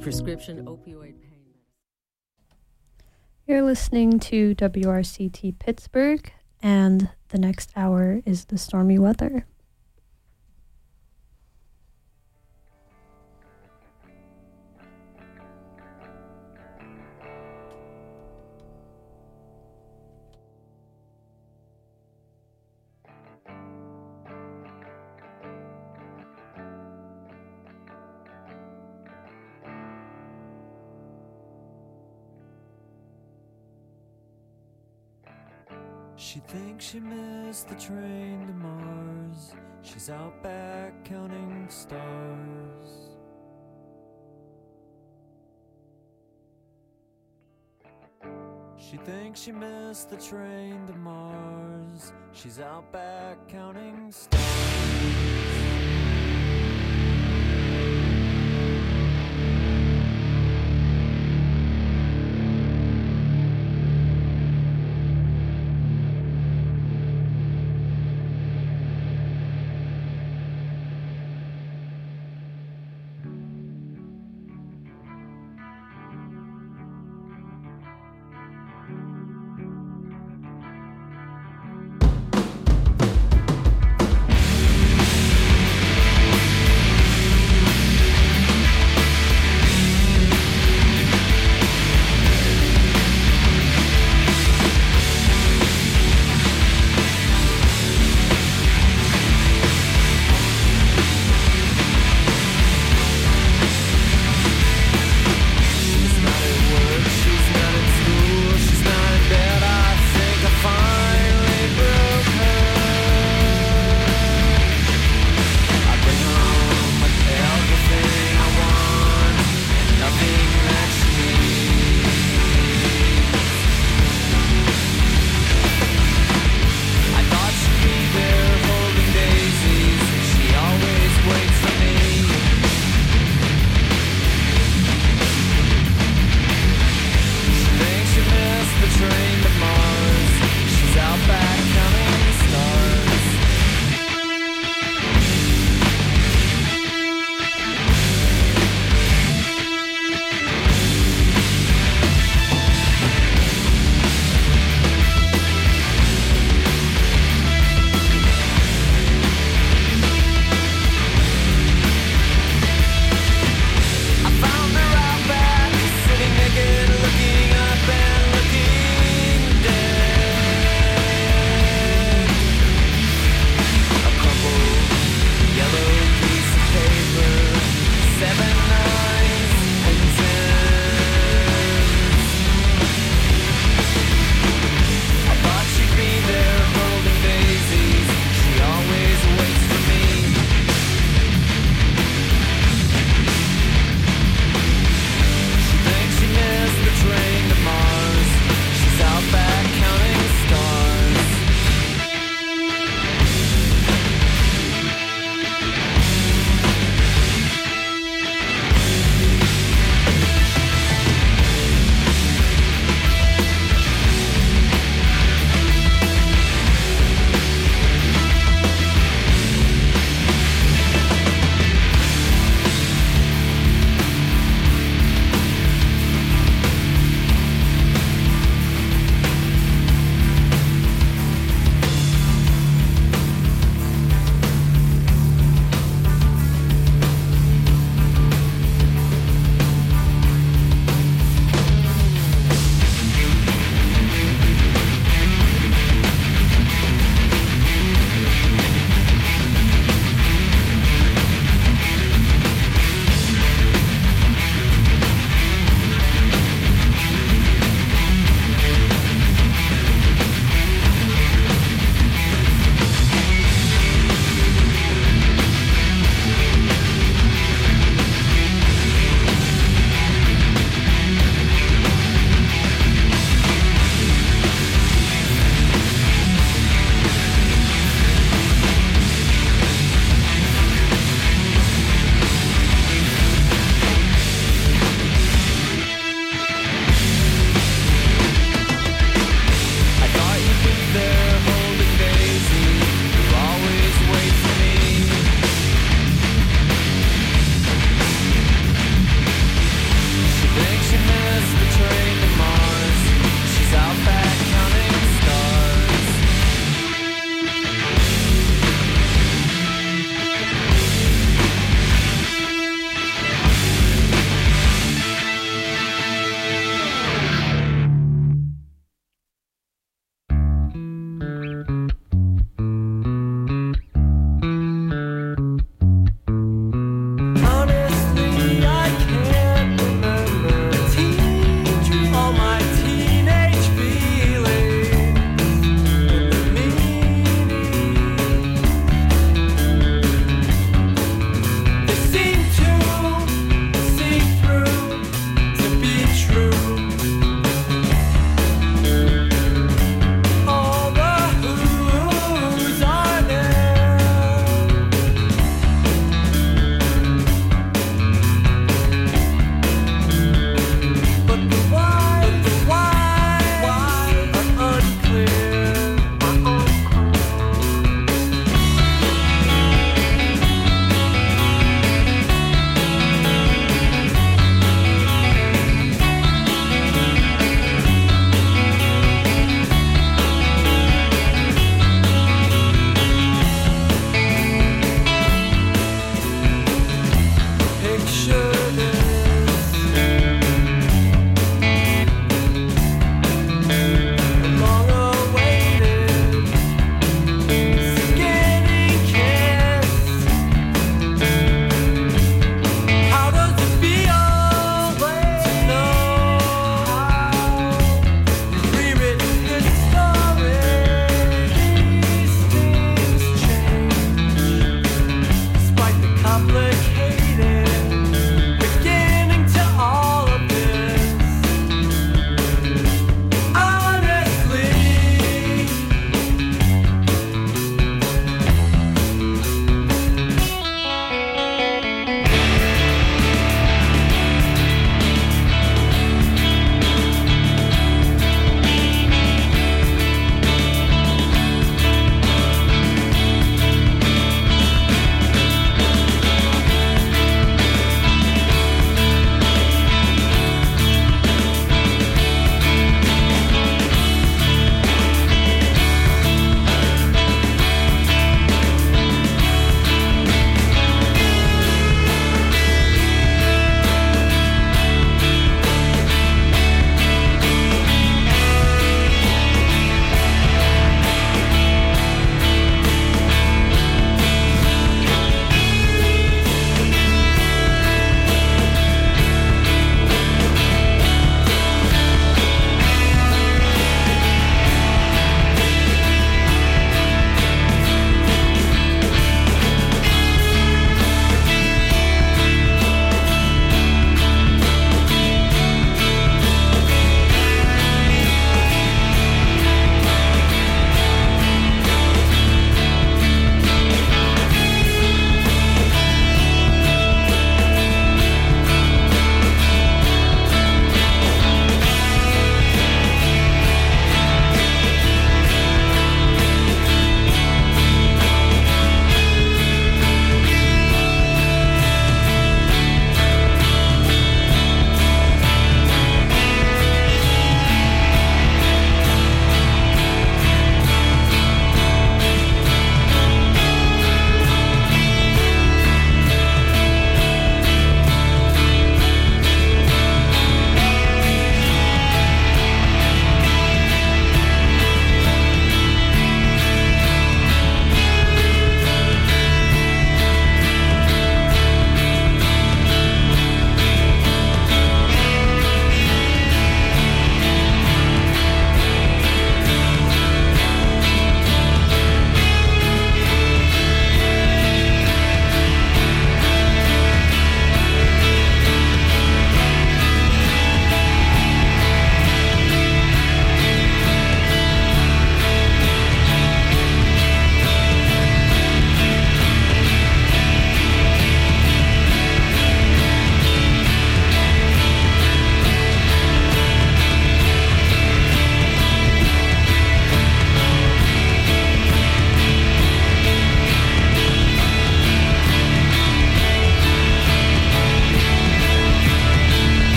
prescription opioid pain medicine. You're listening to WRCT Pittsburgh, and the next hour is the stormy weather. She thinks she missed the train to Mars. She's out back counting stars. She thinks she missed the train to Mars. She's out back counting stars.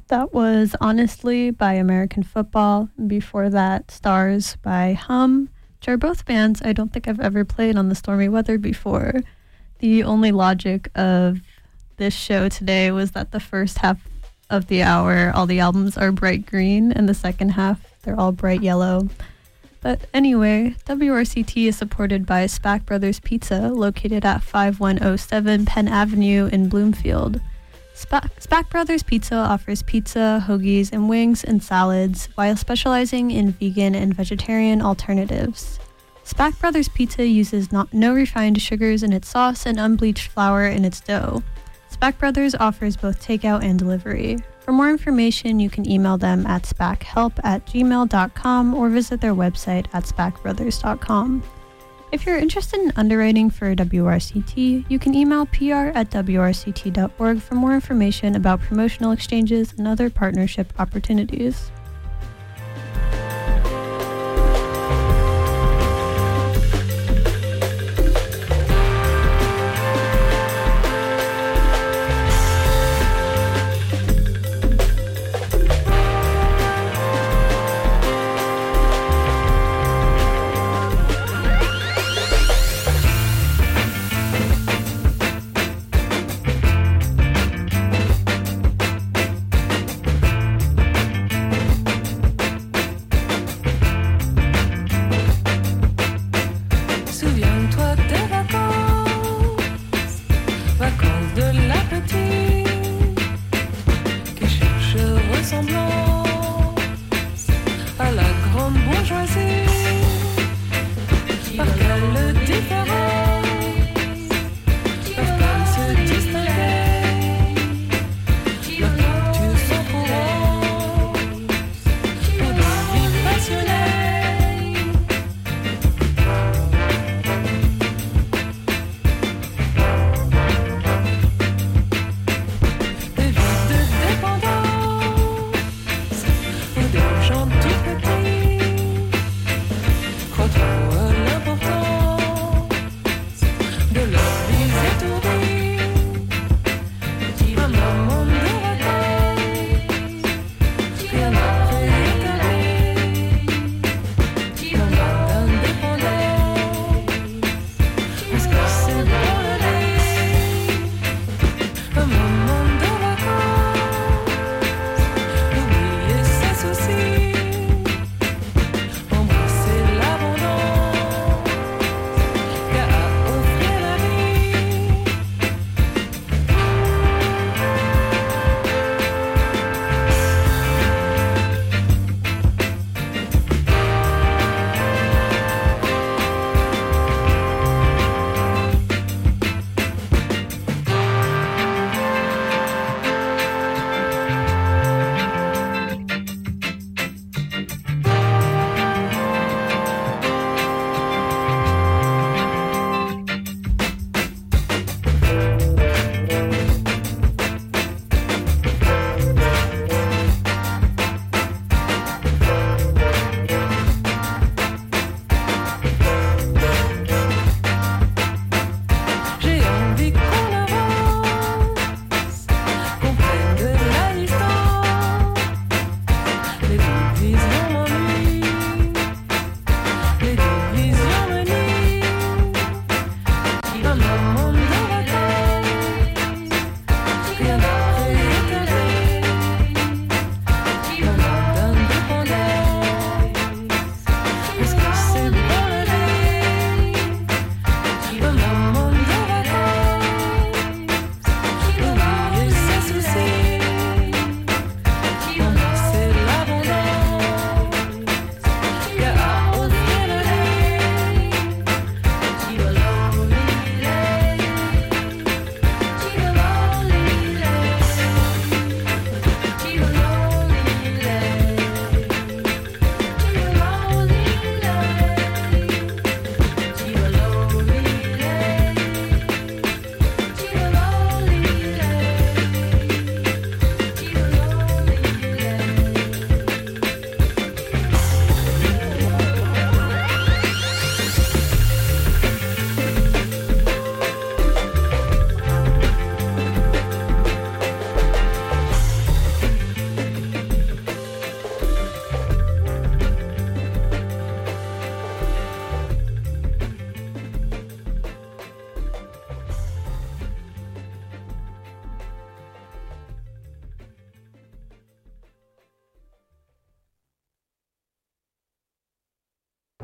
That was Honestly by American Football. Before that, Stars by Hum, which are both bands I don't think I've ever played on the Stormy Weather before. The only logic of this show today was that the first half of the hour, all the albums are bright green, and the second half, they're all bright yellow. But anyway, WRCT is supported by SPAC Brothers Pizza, located at 5107 Penn Avenue in Bloomfield. SPAC Brothers Pizza offers pizza, hoagies, and wings and salads while specializing in vegan and vegetarian alternatives. SPAC Brothers Pizza uses no refined sugars in its sauce and unbleached flour in its dough. SPAC Brothers offers both takeout and delivery. For more information, you can email them at spachelp@gmail.com or visit their website at spacbrothers.com. If you're interested in underwriting for WRCT, you can email pr@wrct.org for more information about promotional exchanges and other partnership opportunities.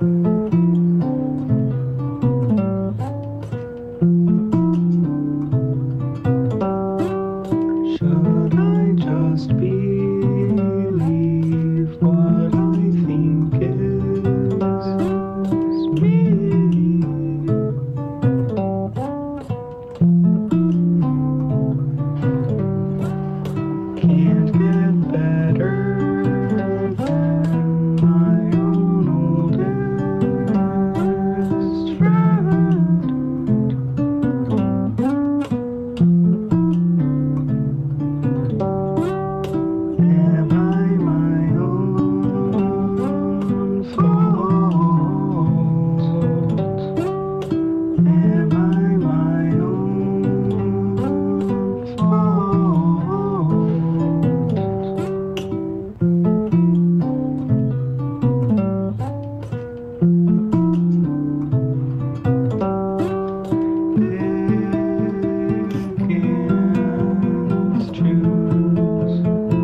Should I just believe what I think is me? Can't get better than my own oldest friend. Am I my own fault? Am I my own Pickens choose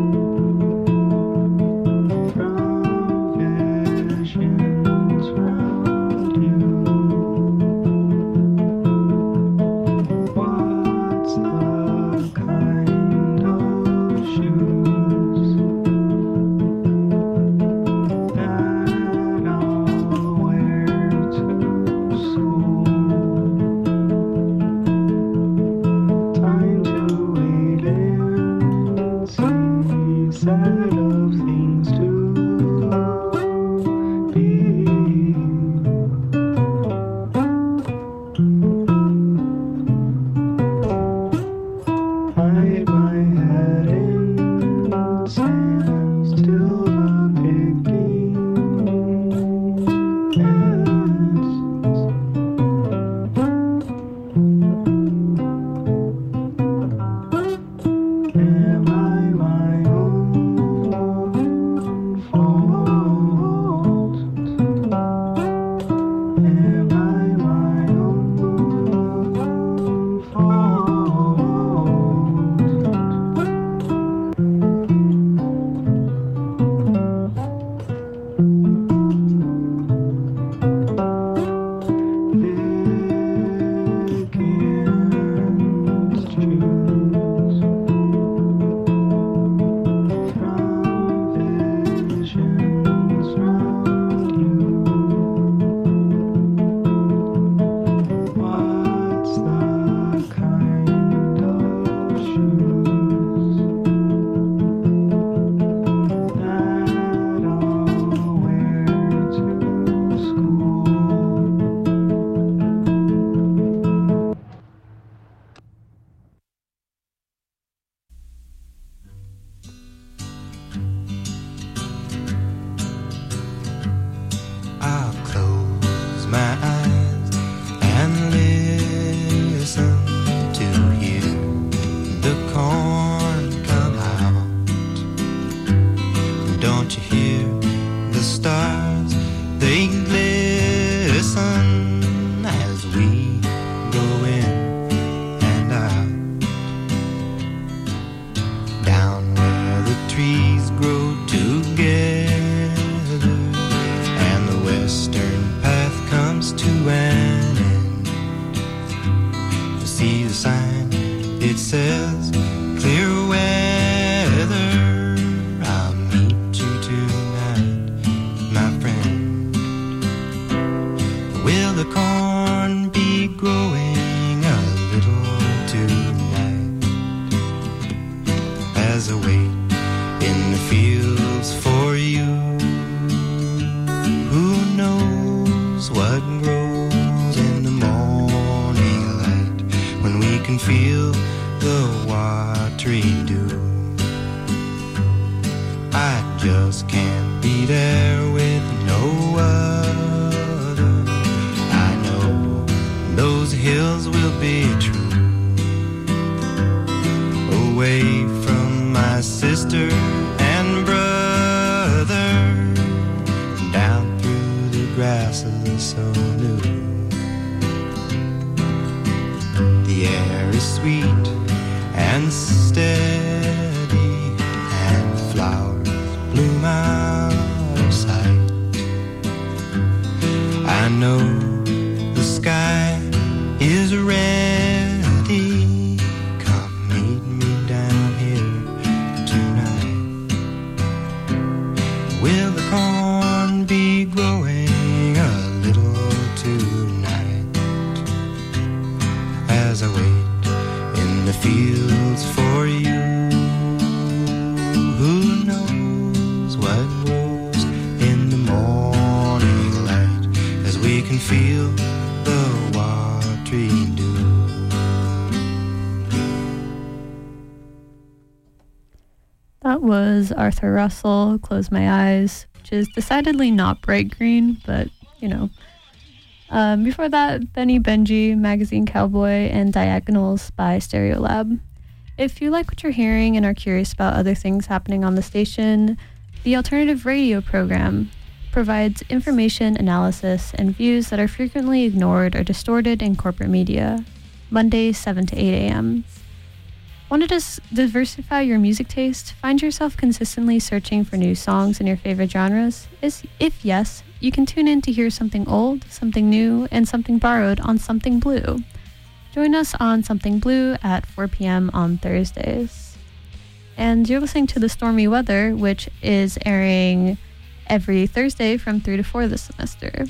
from visions round you. What's the kind of shoes that I'll wear to school? Time to wait and see, set of things to be. Hide my head in sand, still the picking ends. Am I my own fault? Am I my own fault? Pickens choose from visions round you. What's the kind of shoes that I'll wear to school? I'll close my eyes and listen to hear the corn come out. Don't you hear the stars? They glisten as we go in and out. Down where the trees grow together and the western path comes to an end. You see the sign, it says clear weather. I'll meet you tonight, my friend. Will the corn be growing a little tonight? As I wait in the fields for you, who knows what grows in the morning light when we can feel the watery dew? I just can't be there with no other. I know those hills will be true. Away from my sister and brother, down through the grasses so new. The air is sweet and steady, and flowers bloom out of sight. as I wait in the fields for you. Who knows what grows in the morning light as we can feel the watery dew. That was Arthur Russell, Close My Eyes, which is decidedly not bright green, but, you know. Before that, Benny Benji, Magazine Cowboy, and Diagonals by Stereolab. If you like what you're hearing and are curious about other things happening on the station, the Alternative Radio program provides information, analysis, and views that are frequently ignored or distorted in corporate media. Mondays, 7 to 8 a.m. Want to diversify your music taste? Find yourself consistently searching for new songs in your favorite genres? If yes, you can tune in to hear something old, something new, and something borrowed on Something Blue. Join us on Something Blue at 4 p.m. on Thursdays. And you're listening to The Stormy Weather, which is airing every Thursday from 3 to 4 this semester.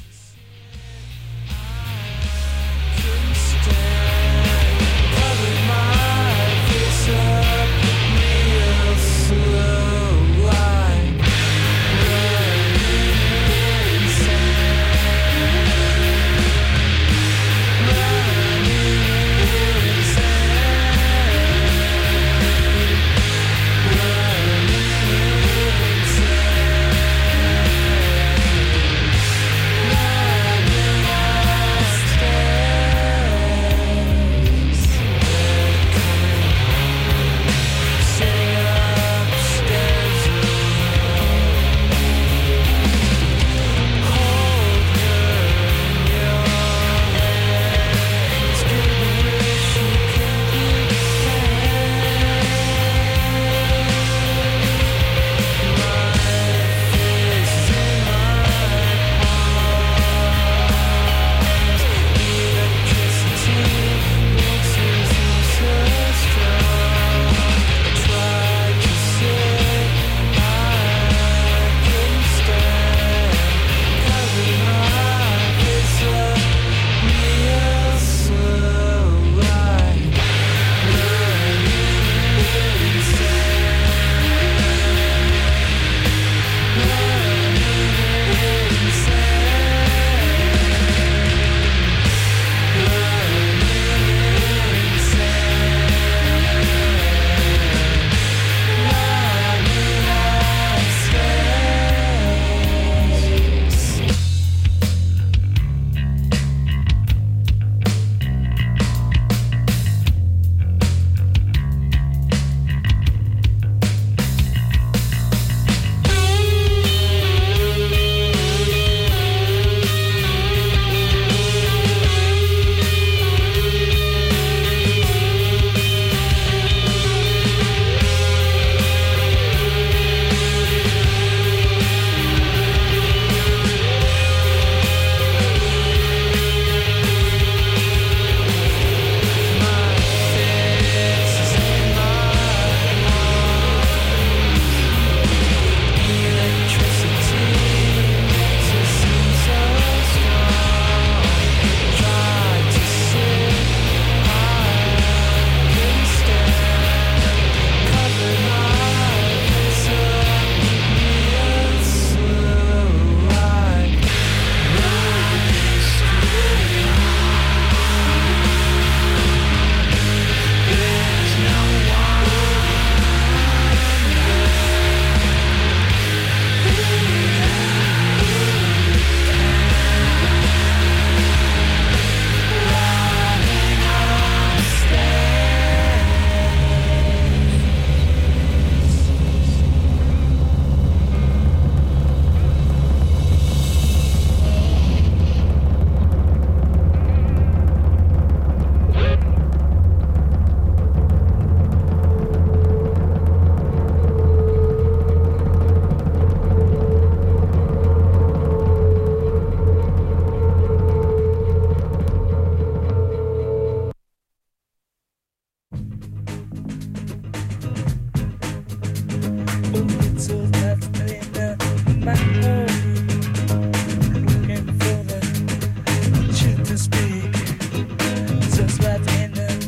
Just right in the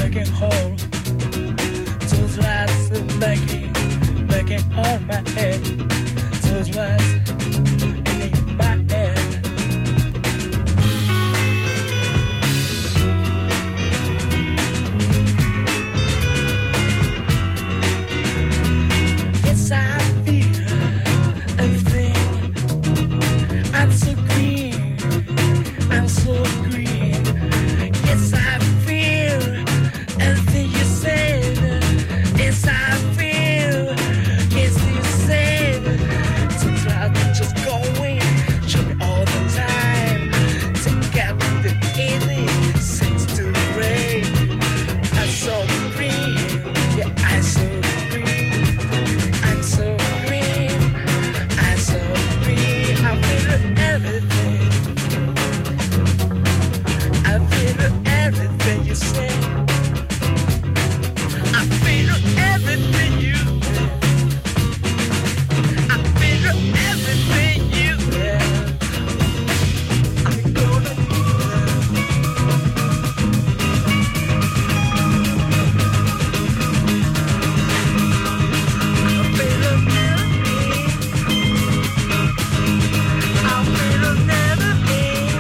making whole. Those lights are making on my head. Those lights in my head. Yes, I feel everything. I'm so green. I'm so green. Yes, I feel everything you said. Yes, I feel. Yes, you said. So try to just go in. Show me all the time. Take out the easy. Sings to the rain. I'm so green. Yeah, I'm so green. I'm so green. I'm so green. I feel everything. I feel everything you say. I feel everything you say. I feel everything you say. I'm gonna do I feel everything. I feel everything.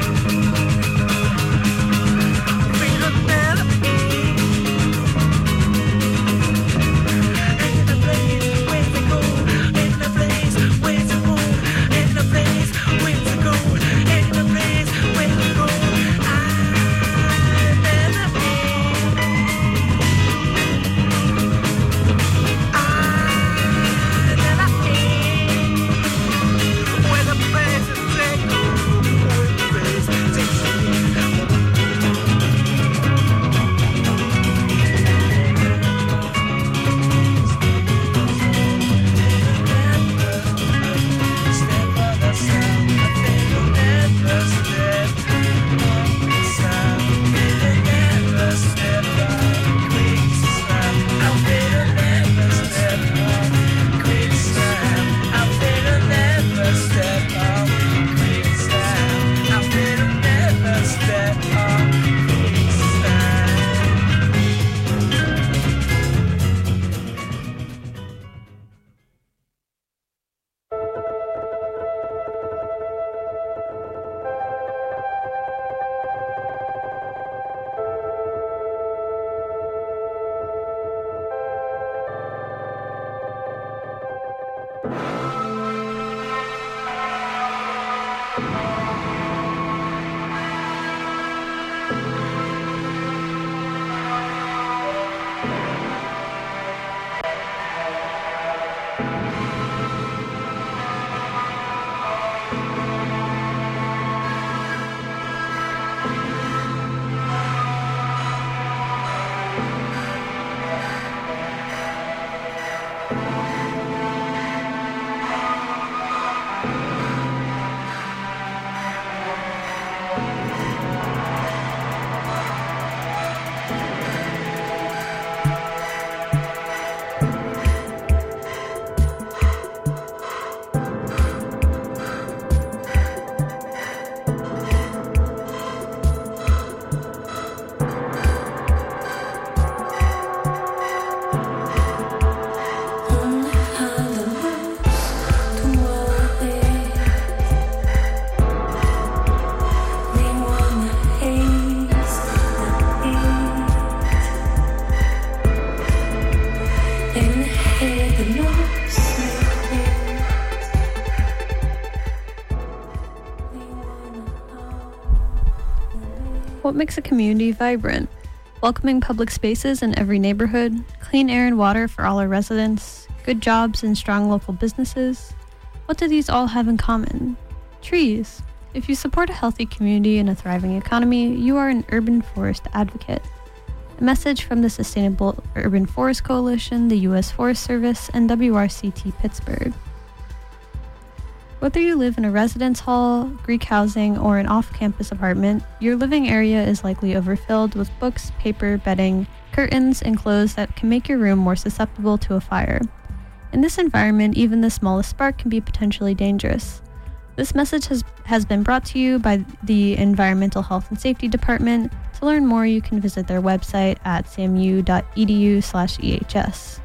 What makes a community vibrant? Welcoming public spaces in every neighborhood, clean air and water for all our residents, good jobs and strong local businesses. What do these all have in common? Trees. If you support a healthy community and a thriving economy, you are an urban forest advocate. A message from the Sustainable Urban Forest Coalition, the U.S. Forest Service, and WRCT Pittsburgh. Whether you live in a residence hall, Greek housing, or an off-campus apartment, your living area is likely overfilled with books, paper, bedding, curtains, and clothes that can make your room more susceptible to a fire. In this environment, even the smallest spark can be potentially dangerous. This message has been brought to you by the Environmental Health and Safety Department, To learn more, you can visit their website at samu.edu/ehs.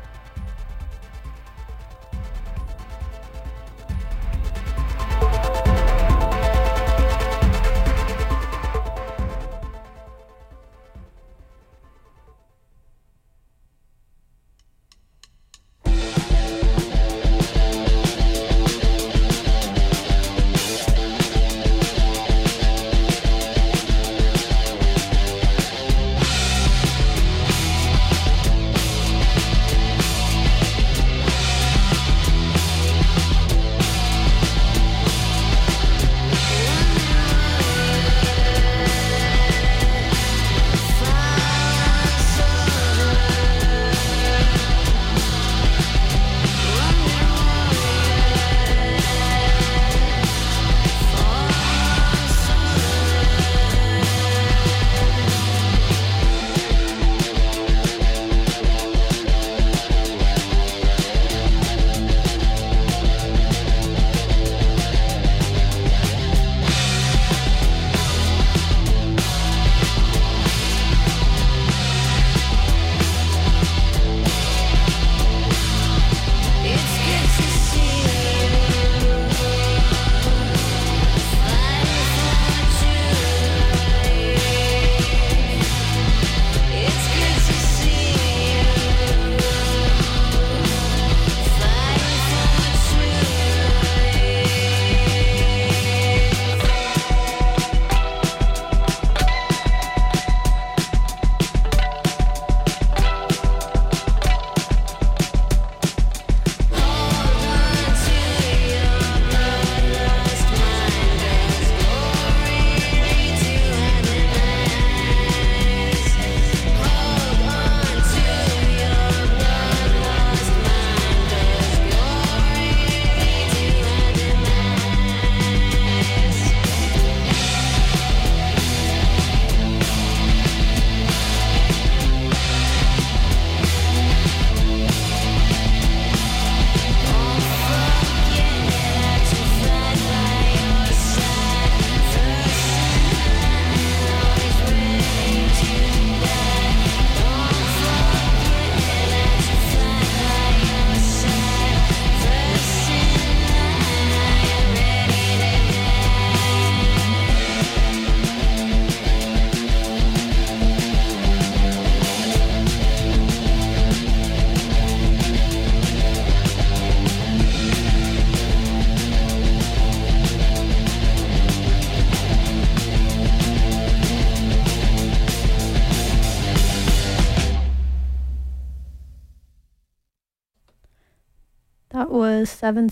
That was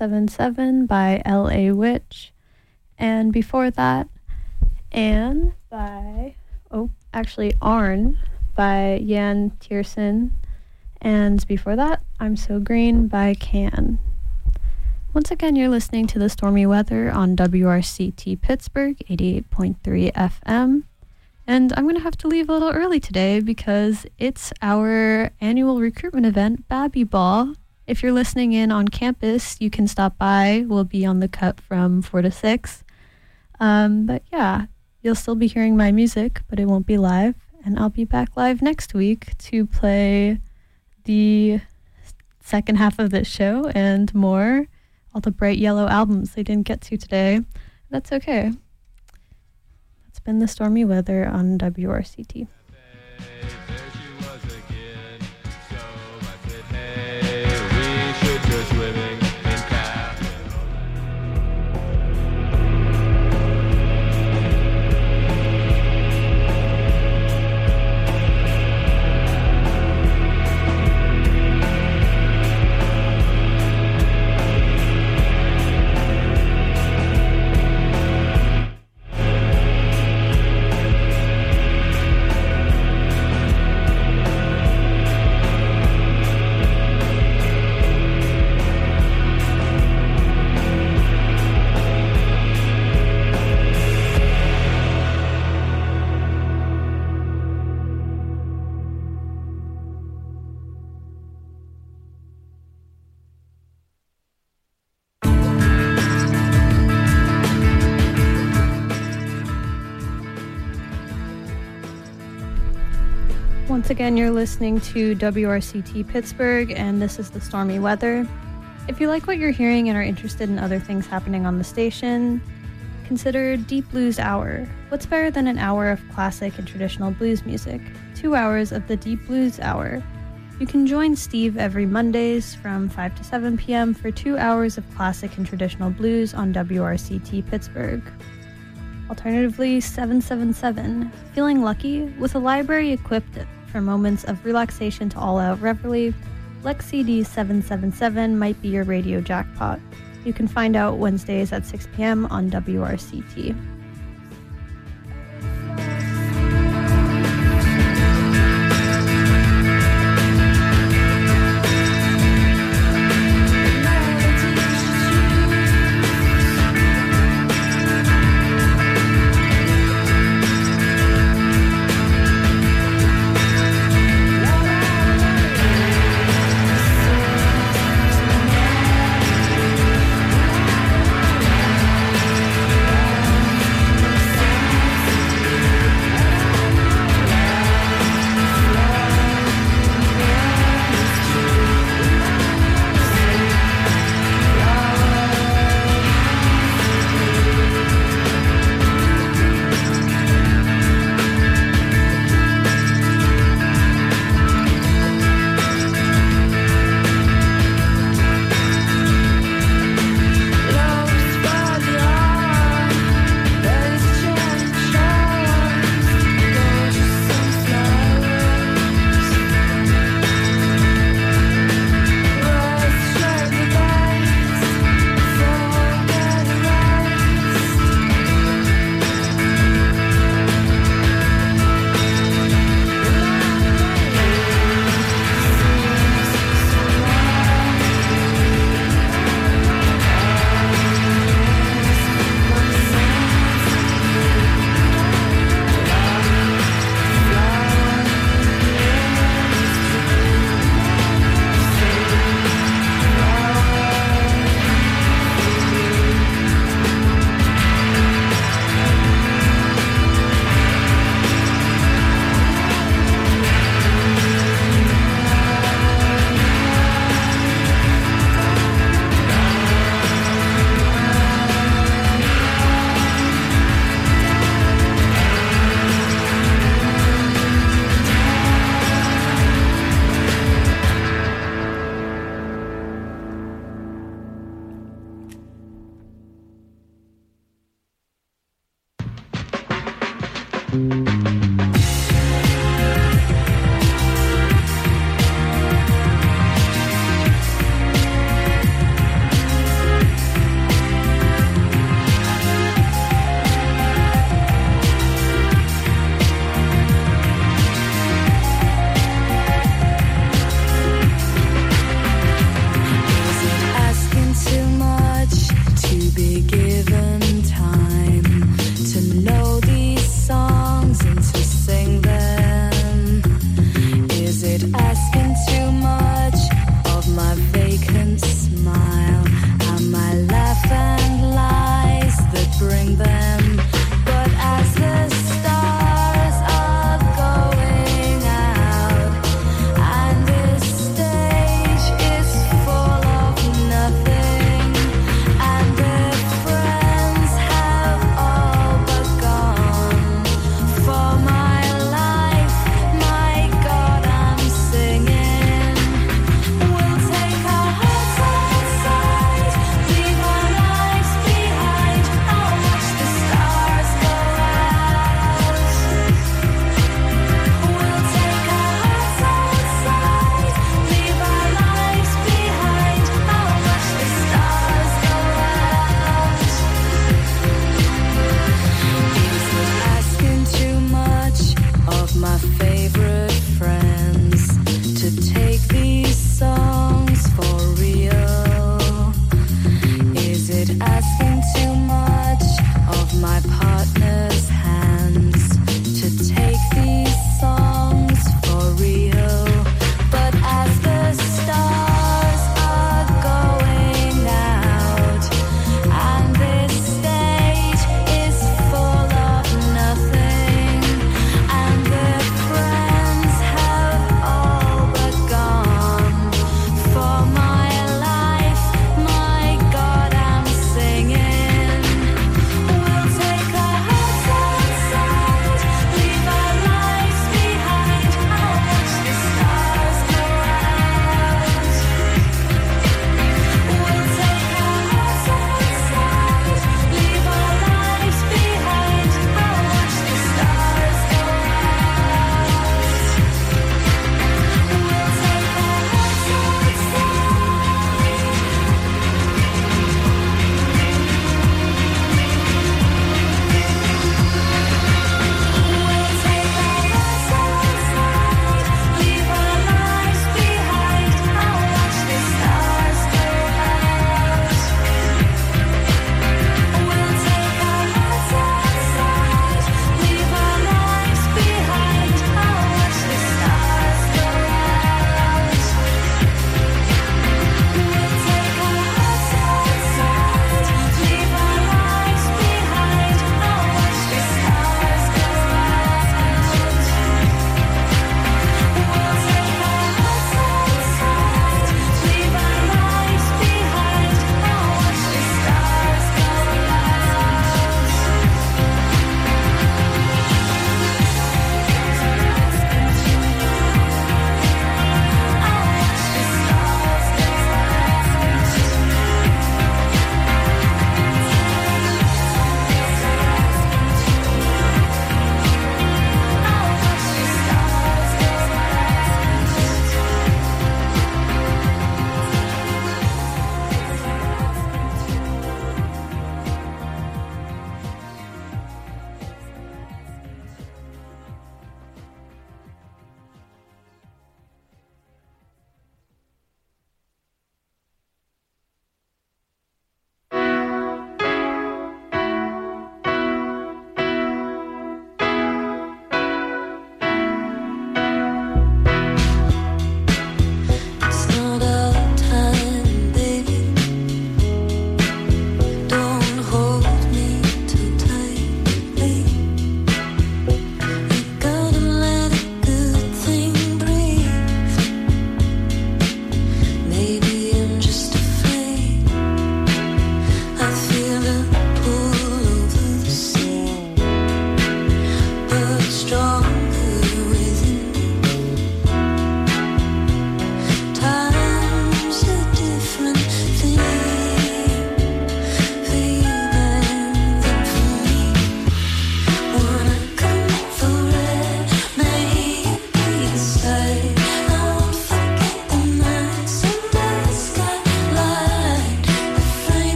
777 by L.A. Witch. And before that, Arn by Jan Tiersen. And before that, I'm So Green by Can. Once again, you're listening to the stormy weather on WRCT Pittsburgh, 88.3 FM. And I'm going to have to leave a little early today because it's our annual recruitment event, Babby Ball. If you're listening in on campus, you can stop by. We'll be on the cut from 4 to 6. But yeah, you'll still be hearing my music, but it won't be live. And I'll be back live next week to play the second half of this show and more. All the Bright Yellow albums I didn't get to today. That's okay. That's been the stormy weather on WRCT. Once again, you're listening to WRCT Pittsburgh, and this is the stormy weather. If you like what you're hearing and are interested in other things happening on the station, consider Deep Blues Hour. What's better than an hour of classic and traditional blues music? 2 hours of the Deep Blues Hour. You can join Steve every Mondays from 5 to 7 p.m. for 2 hours of classic and traditional blues on WRCT Pittsburgh. Alternatively, 777. Feeling lucky? With a library equipped for moments of relaxation to all-out reveille, Lex CD 777 might be your radio jackpot. You can find out Wednesdays at 6 p.m. on WRCT.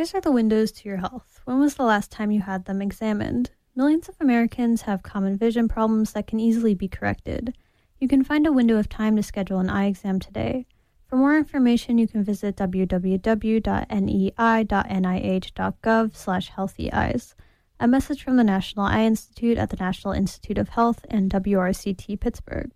Eyes are the windows to your health. When was the last time you had them examined? Millions of Americans have common vision problems that can easily be corrected. You can find a window of time to schedule an eye exam today. For more information, you can visit www.nei.nih.gov/healthyeyes. A message from the National Eye Institute at the National Institute of Health and WRCT Pittsburgh.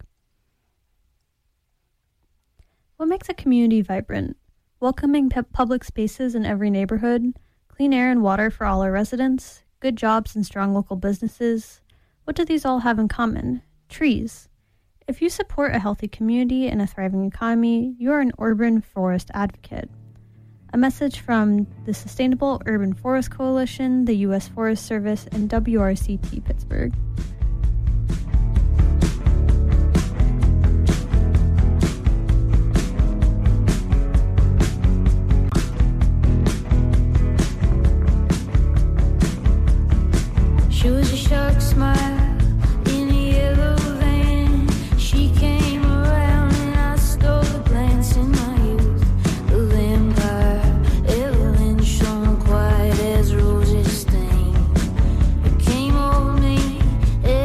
What makes a community vibrant? Welcoming public spaces in every neighborhood, clean air and water for all our residents, good jobs and strong local businesses. What do these all have in common? Trees. If you support a healthy community and a thriving economy, you are an urban forest advocate. A message from the Sustainable Urban Forest Coalition, the U.S. Forest Service, and WRCT Pittsburgh. She was a shark smile in a yellow van. She came around and I stole a glance in my youth. The vampire, Evelyn, shone quiet as roses stain. It came over me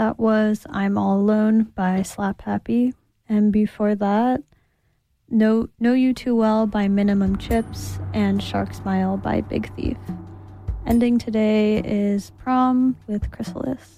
That was I'm All Alone by Slap Happy. And before that, Know You Too Well by Minimum Chips and Shark Smile by Big Thief. Ending today is Prom with Chrysalis.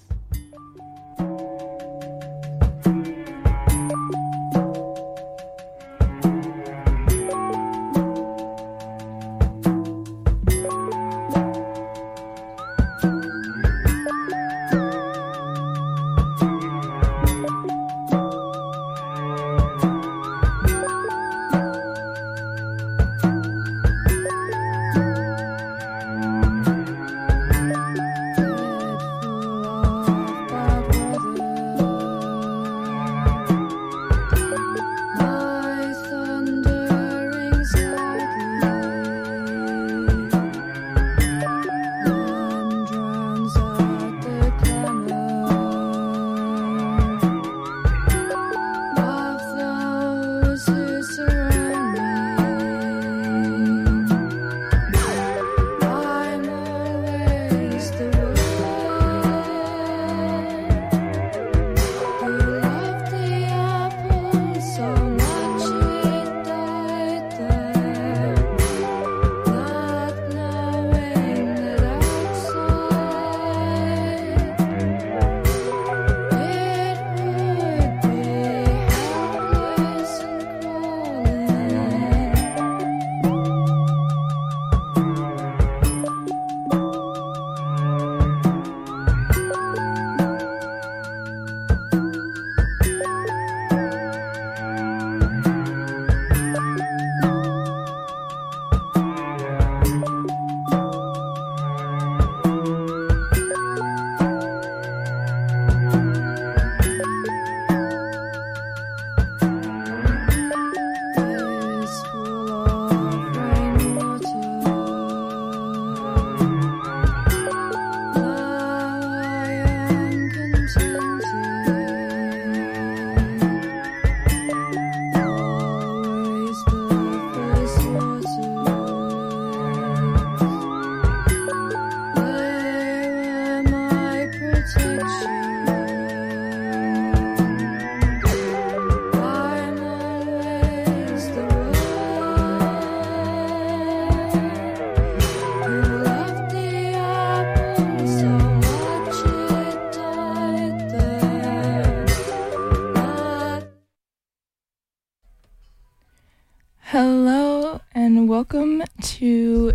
Hello and welcome to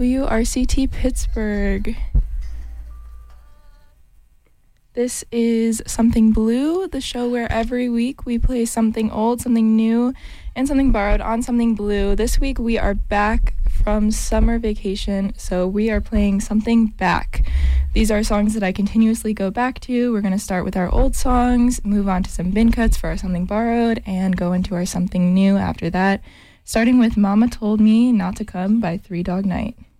WRCT Pittsburgh. This is Something Blue, the show where every week we play something old, something new, and something borrowed on Something Blue. This week we are back from summer vacation, so we are playing Something Back. These are songs that I continuously go back to. We're going to start with our old songs, move on to some bin cuts for our Something Borrowed, and go into our Something New after that. Starting with Mama Told Me Not to Come by Three Dog Night.